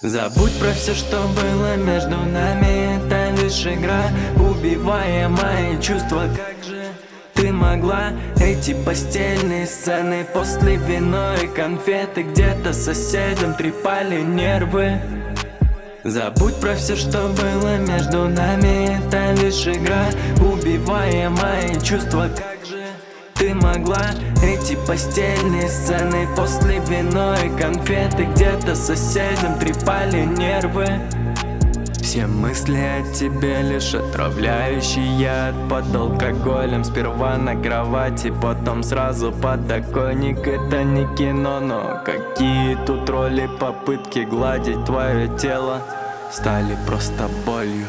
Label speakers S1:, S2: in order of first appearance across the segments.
S1: Забудь про все, что было между нами. Это лишь игра, убивая мои чувства. Как же ты могла? Эти постельные сцены после вино и конфеты. Где-то соседям трепали нервы. Забудь про все, что было между нами. Это лишь игра, убивая мои чувства. Как же ты могла? Эти постельные сцены после вино и конфеты. Где-то соседям трепали нервы. Все мысли о тебе лишь отравляющий яд. Под алкоголем сперва на кровати, потом сразу подоконник. Это не кино, но какие тут роли? Попытки гладить твое тело стали просто болью.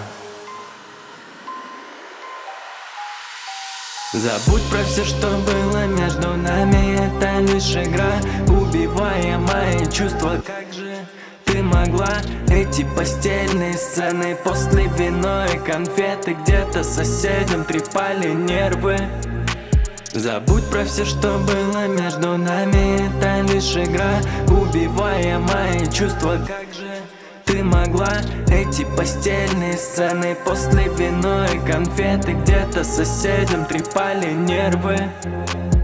S1: Забудь про все, что было между нами. Это лишь игра, убивая мои чувства. Как же ты могла? Эти постельные сцены после вино и конфеты. Где-то соседям трепали нервы. Забудь про все, что было между нами. Это лишь игра, убивая мои чувства. Как же ты могла? Эти постельные сцены после вино и конфеты. Где-то соседям трепали нервы.